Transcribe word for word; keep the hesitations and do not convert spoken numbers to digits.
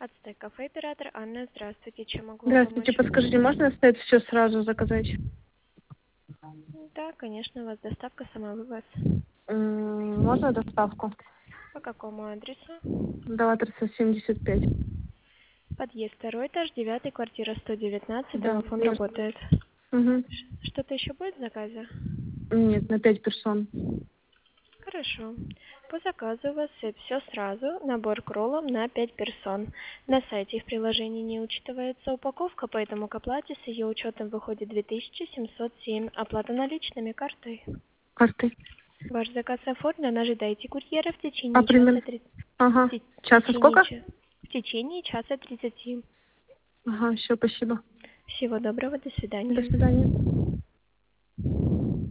Ацтек кафе, оператор Анна, здравствуйте, чем могу вам Здравствуйте, помочь? подскажите, можно оставить все сразу заказать? Да, конечно, у вас доставка, самовывоз. М, Можно доставку? По какому адресу? Даваторса семьдесят пять. Подъезд, второй этаж, девятый, квартира сто девятнадцать, Да, домофон верно. работает. Угу. Что-то еще будет в заказе? Нет, на пять персон. Хорошо. По заказу у вас все сразу, набор к роллам на пять персон. На сайте и в приложении не учитывается упаковка, поэтому к оплате с ее учетом выходит две тысячи семьсот семь. Оплата наличными картой. Карты. Ваш заказ оформлен, ожидайте курьера в А течение часа примерно? тридцати. В Ага. те- в Часа течение, сколько? ча- в течение часа тридцати. Ага, все, спасибо. Всего доброго, до До свидания. свидания.